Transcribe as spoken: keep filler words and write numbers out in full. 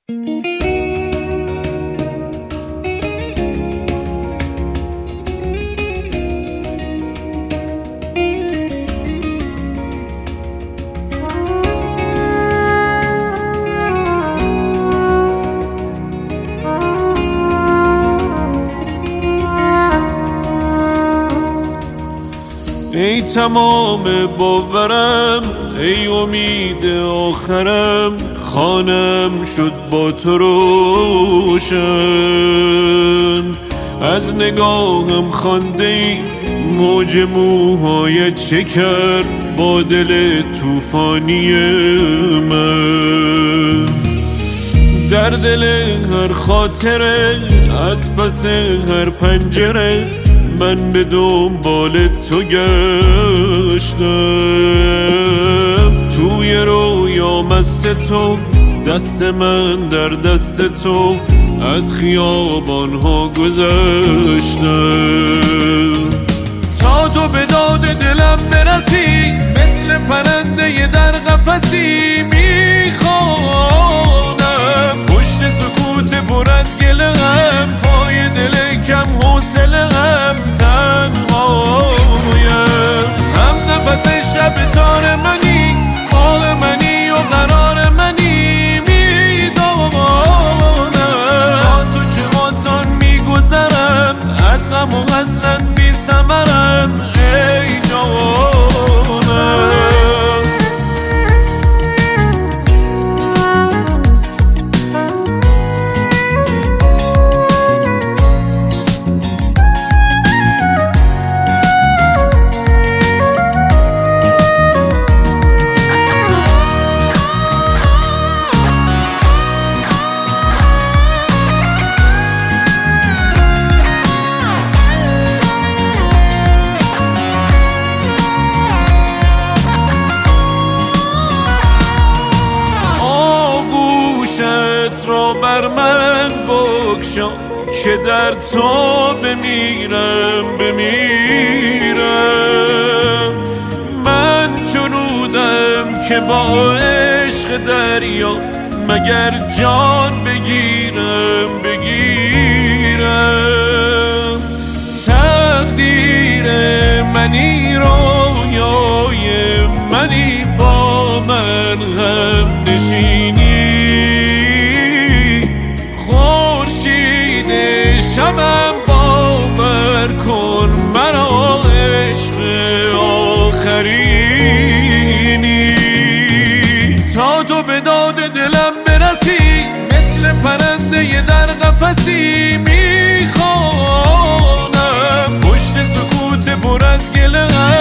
ای تمام باورم، ای امید آخرم، خانم شد با تو روشن. از نگاهم خوانده ای موج موهای چه کرد با دل طوفانی من. در دل هر خاطره از پس هر پنجره من به دنبال تو گشتم. توی رویا مست تو، دست من در دست تو، از خیابانها گذشتم. تا تو به داد دلم برسی، مثل پرنده در قفسی میخوانم. پشت سکوت پر از گله غم، پای دل کم حوصله غم تنهایم. هم نفس شب تار منی، باغ منی و قرار منی، میدانم با تو چه آسان میگذرم، از غم و حسرت بی ثمرم ای جانم. را بر من بگشا که در تو بمیرم بمیرم. من چنودم که با عشق دریا مگر جان بگیرم بگیرم. تقدیر منی رویای منی، با من غم نشینی. شبم باور کن مرا عشق آخرینی. تا تو به داد دلم برسی، مثل پرنده در قفسی میخوانم. پشت سکوت پر از گله